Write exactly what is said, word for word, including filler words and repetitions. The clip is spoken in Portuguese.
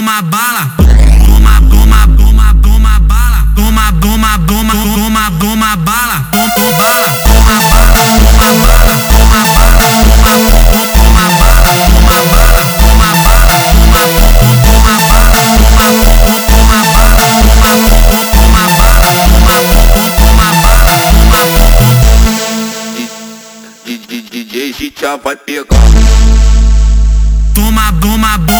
toma bala. Toma, toma, toma, toma bala. Toma, toma, toma, toma, toma bala. Toma bala, toma bala, toma bala, toma bala, toma, toma bala, toma bala, toma bala, toma, toma bala, toma, toma bala, toma, toma bala, toma, toma bala, toma. D J já vai pegar. Toma, toma.